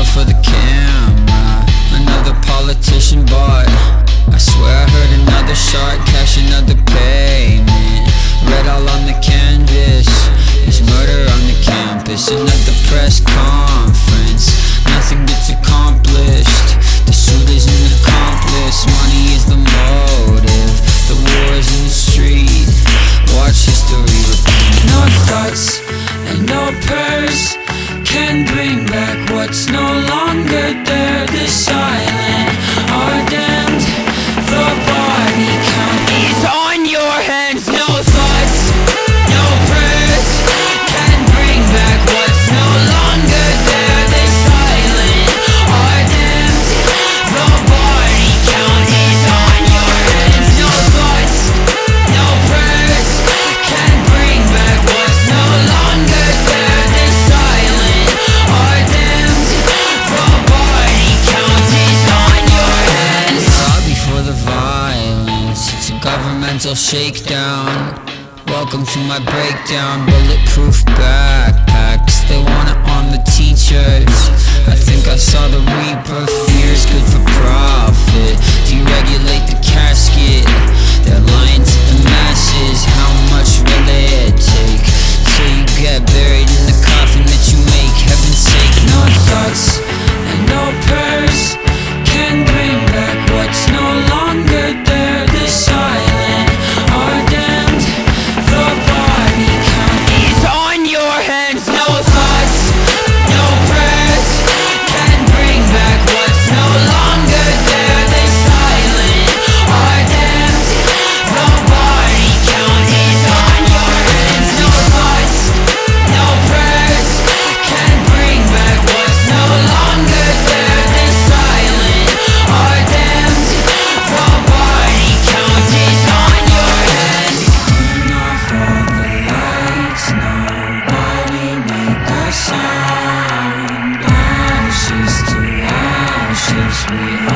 out for the camera. Another politician bought. I swear I heard another shot, cash another payment. Red all on the canvas, there's murder on the campus. Another press conference, nothing gets accomplished. The suit is an accomplice, money is the motive. The war is in the street, watch history repeat. No thoughts and no prayers can bring back what's no longer there. The silent are damned, the body count is on your hands. No thoughts, no prayers can bring back what's no longer there. The silent are damned, the body count is on your hands. No thoughts, no prayers can bring back what's no longer there. The silent are damned, the body count is on your hands. Sorry for the violence, it's a governmental shakedown. Welcome to my breakdown. Bulletproof backpacks, they wanna arm the teachers. I think I saw the reaper, fear's good for profit. Deregulate the casket, they're lying to the masses. How much will it take till you get buried in the coffin that you make? Heaven's sake, no thoughts and no prayers can bring back what's no longer there. The silent are damned, the body count is on your hands. No thoughts, no prayers can bring back what's no longer there. The silent are damned, the body count is on your hands. No thoughts, no prayers can bring back what's no longer there. The silent are damned, the body count is on your hands. Turn off all the lights, nobody make a sound. Ashes to ashes we